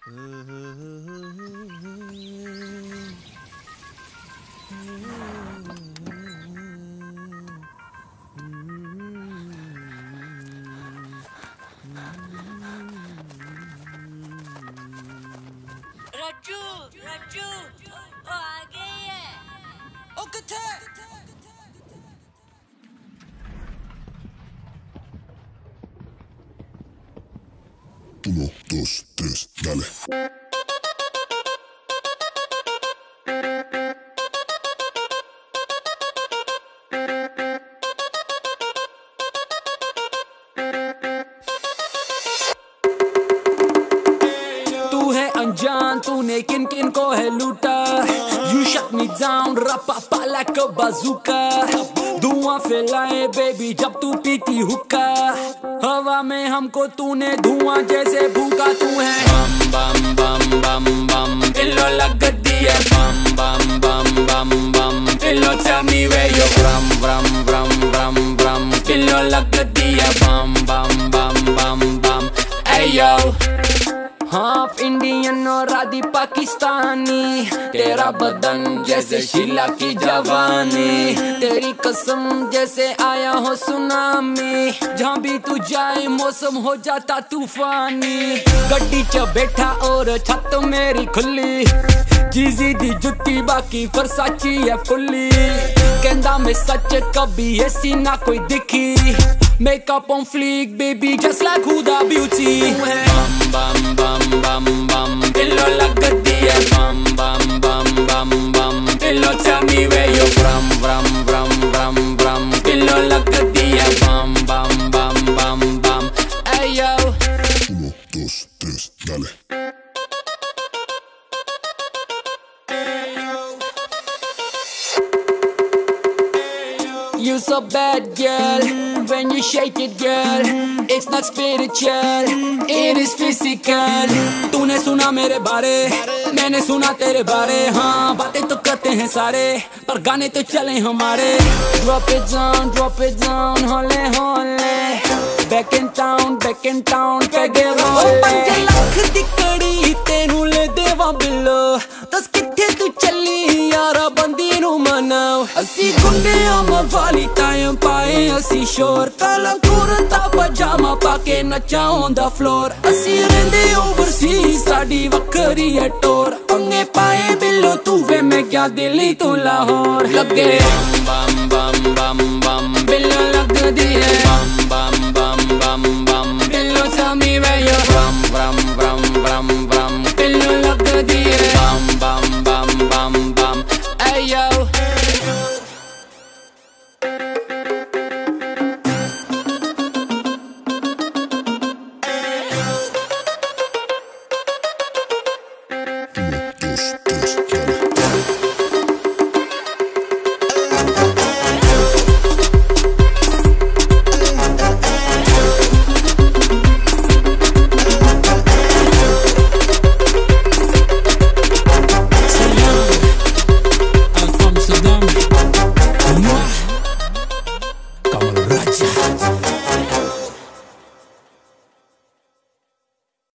रज्जू रज्जू ओ आ गई है ओ किथे Uno, dos, tres, dale. तू है अनजान, तूने किन किन को है लूटा. You shut me down, रपा like a bazooka. धुआं फैलाए बेबी जब तू पीती हुक्का. हवा में हमको तूने धुआं जैसे भूखा. तू है बम बम बम बम बम पिल्लो लगती है बम बम बम बम बम pillow. Tell me where you from from from pillow लगती है बम बम बम बम बम. Ayo हाफ इंडियन और आधी पाकिस्तानी. तेरा बदन जैसे शीला की जवानी. तेरी कसम जैसे आया हो सुनामी. जहाँ भी तू जाए मौसम हो जाता तूफानी. गड्डी च बैठा और छत मेरी खुली. जीजी दी जुत्ती बाकी फरसाची है फुल्ली. कहंदा मैं सच कभी ऐसी ना कोई दिखी. Makeup on fleek, baby, just like Huda Beauty. Bum bum bum bum bum, pillow लगती है bum bum bum bum bum. Pillow, tell me where you from pillow लगती है bum bum bum bum bum. Ayo. Uno, dos, tres, dale. You so bad, girl. When you shake it, girl, it's not spiritual, it is physical. तूने सुना मेरे बारे, मैंने सुना तेरे बारे. हाँ बातें तो करते हैं सारे, पर गाने तो चले हमारे. Drop it down, होले होले. Back in town, पैगे रोले. 5 लाख दी कड़ी तेनू ले देवा बिल्लो. दस किथे तू चली यारा बंदी नू मनाओ. असी गुंडे आमा वाली टाइम पाए असी शोर. काला कुर्ता पजामा पाके नचा on the floor. असी रहंदे ओवरसीज साडी वखरी है टोर. अंगे पाए बिल्लो तू वे मैं क्या दिल्ली तू लाहौर. लगे बम बम बम बम बिल्लो लगदी है.